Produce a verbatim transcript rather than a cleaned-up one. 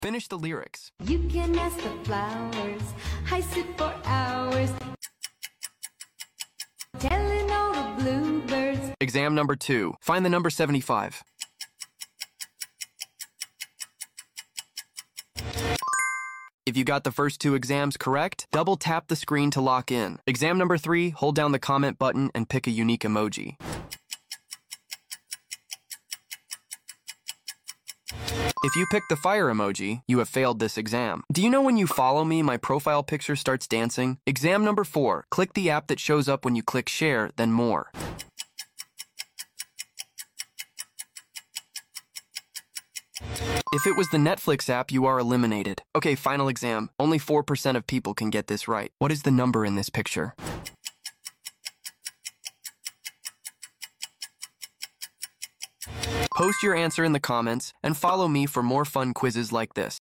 Finish the lyrics. You can ask the flowers, I sit for hours, telling all the bluebirds. Exam number two. Find the number seventy-five. If you got the first two exams correct, double tap the screen to lock in. Exam number three, hold down the comment button and pick a unique emoji. If you pick the fire emoji, you have failed this exam. Do you know when you follow me, my profile picture starts dancing? Exam number four, click the app that shows up when you click share, then more. If it was the Netflix app, you are eliminated. Okay, final exam. Only four percent of people can get this right. What is the number in this picture? Post your answer in the comments and follow me for more fun quizzes like this.